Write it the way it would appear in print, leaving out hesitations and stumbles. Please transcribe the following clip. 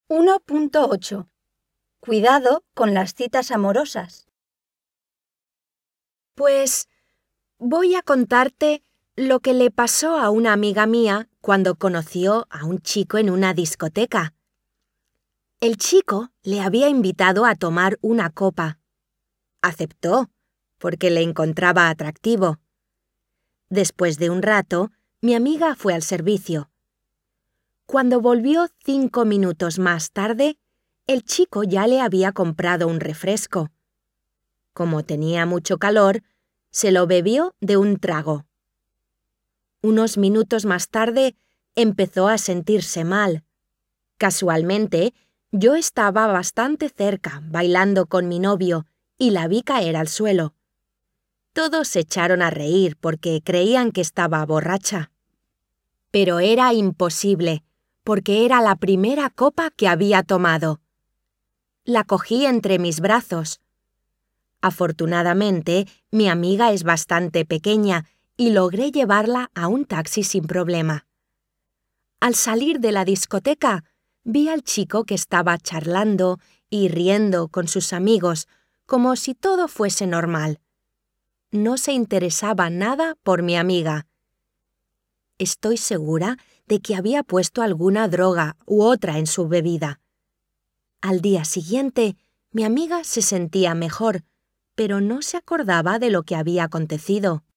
1.8. Cuidado con las citas amorosas. Pues voy a contarte lo que le pasó a una amiga mía cuando conoció a un chico en una discoteca. El chico le había invitado a tomar una copa. Aceptó, porque le encontraba atractivo. Después de un rato, mi amiga fue al servicio. Cuando volvió 5 minutos más tarde, el chico ya le había comprado un refresco. Como tenía mucho calor, se lo bebió de un trago. Unos minutos más tarde, empezó a sentirse mal. Casualmente, yo estaba bastante cerca, bailando con mi novio, y la vi caer al suelo. Todos se echaron a reír porque creían que estaba borracha. Pero era imposible, porque era la primera copa que había tomado. La cogí entre mis brazos. Afortunadamente, mi amiga es bastante pequeña y logré llevarla a un taxi sin problema. Al salir de la discoteca, vi al chico que estaba charlando y riendo con sus amigos, como si todo fuese normal. No se interesaba nada por mi amiga. Estoy segura de que había puesto alguna droga u otra en su bebida. Al día siguiente, mi amiga se sentía mejor, pero no se acordaba de lo que había acontecido.